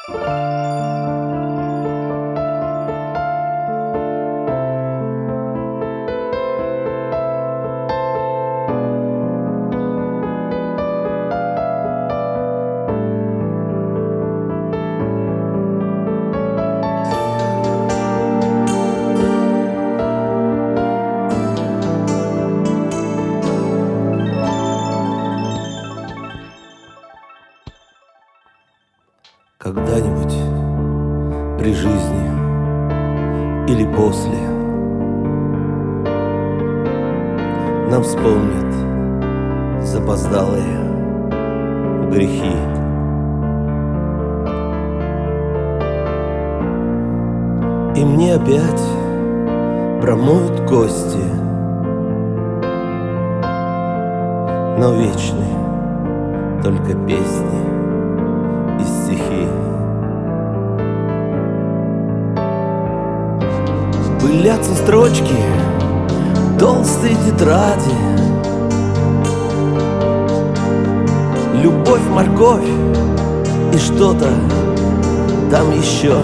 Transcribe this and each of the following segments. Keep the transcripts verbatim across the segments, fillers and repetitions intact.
Когда-нибудь при жизни или после нам вспомнят запоздалые грехи. И мне опять промоют кости, но вечны только песни и стихи. Пылятся строчки, толстые тетради, любовь, морковь и что-то там еще.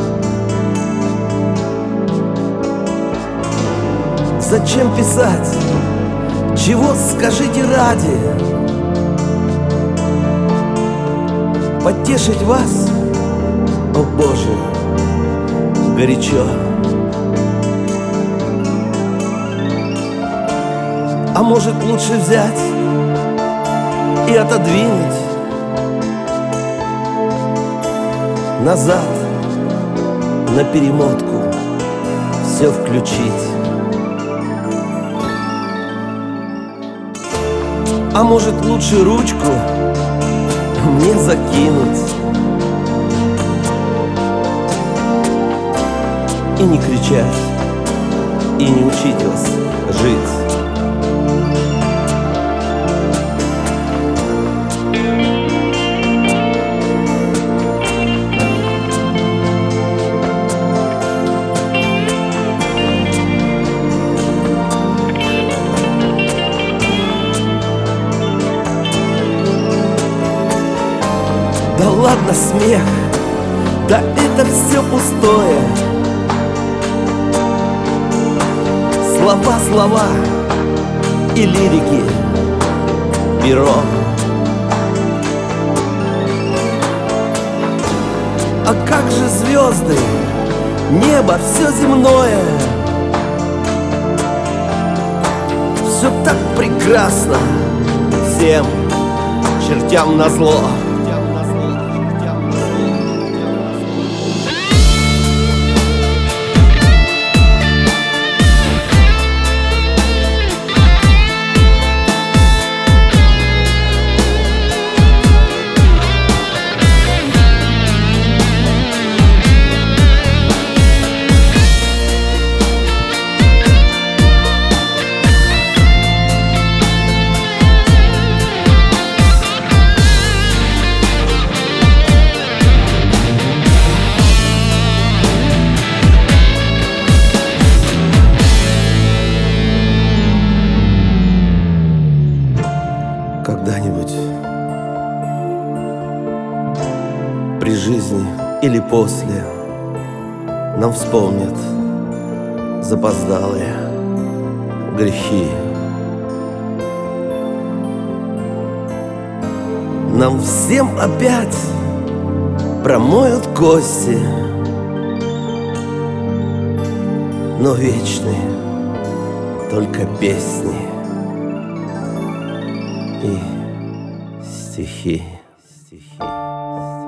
Зачем писать? Чего, скажите, ради? Потешить вас, о Боже, горячо. А может, лучше взять и отодвинуть назад, на перемотку все включить? А может, лучше ручку мне закинуть и не кричать, и не учить вас жить? Да ладно смех, да это все пустое. Слова, слова и лирики перо. А как же звезды, небо, все земное? Все так прекрасно, всем чертям назло. Когда-нибудь при жизни или после нам вспомнят запоздалые грехи. Нам всем опять промоют кости, но вечные только песни и стихи, стихи.